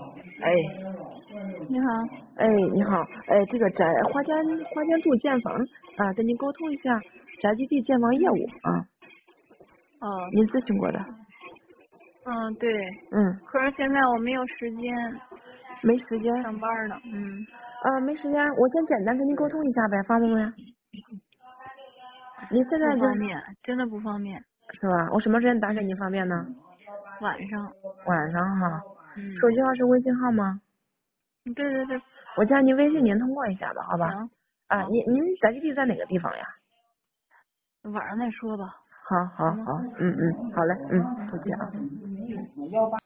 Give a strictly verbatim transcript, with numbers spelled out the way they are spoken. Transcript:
哎你好。 哎，你好，哎，这个宅花间花间度建房啊，跟您沟通一下宅基地建房业务啊， 哦。 您咨询过的。 嗯，对。 嗯， 可是现在我没有时间没时间。 上班呢。嗯。 啊，没时间，我先简单跟您沟通一下呗，方便不？您现在就是不方便，真的不方便。 是吧？我什么时间打给嗯。 您方便呢？ 晚上。 晚上哈。 嗯。 手机号是微信号吗？ 对对对。 我加您微信，您通过一下吧，好吧？ 行。 啊， 好。 您您宅基地在哪个地方呀？ 晚上再说吧。 好好行吗？ 好，嗯嗯，好嘞，嗯， 嗯。 再见啊。